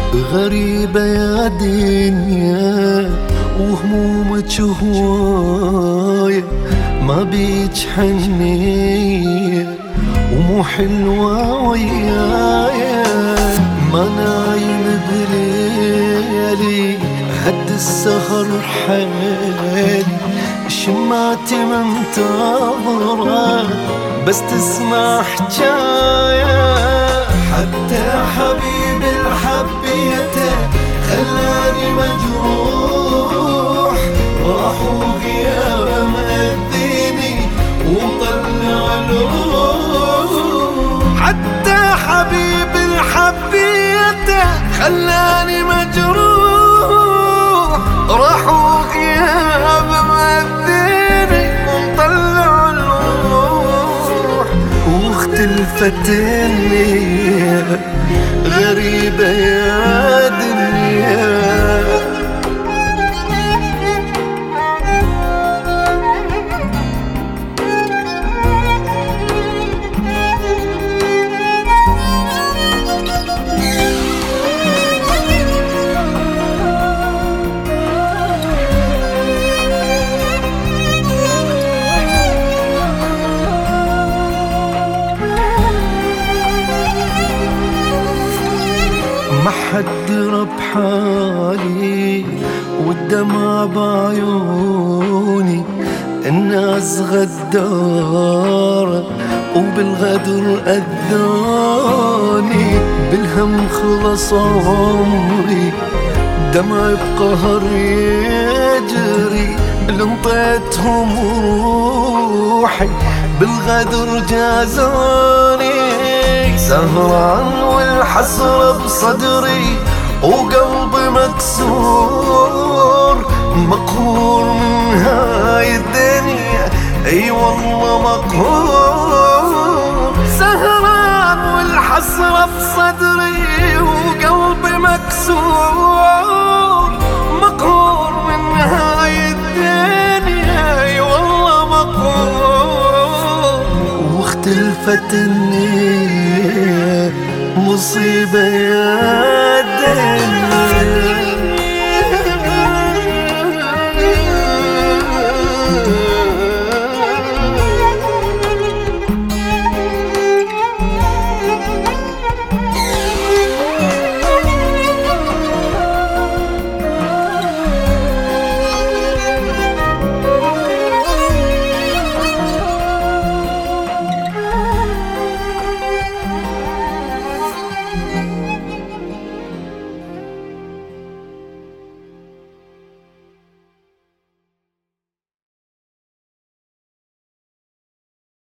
غريبة يا دنيا وهمومك هواية، ما بيج حنية ومو حلوة ويايا، ما نايم بليلي هد السهر حيلي، شماتي منتظرة بس تسمع حجاية. حتى حبيب الحبيته خلاني مجروح، راح وغيابه مأذيني ومطلع الروح. حتى حبيب الحبيته خلاني مجروح، راح وغيابه مأذيني ومطلع الروح. واختلفت النية غريبة يا دنيا. ما حد رب حالي والدمع بعيوني، الناس غدارة وبالغدر أذاني، بالهم خلص عمري دمع بقهر يجري، لنطيتهم روحي بالغدر جازاني. سهران والحسرة بصدري وقلبي مكسور، مقهور من هاي الدنيا اي والله مقهور. سهران والحسرة بصدري وقلبي مكسور، مقهور من هاي الدنيا اي والله مقهور. واختلفت النية مصيبة يا دنيا.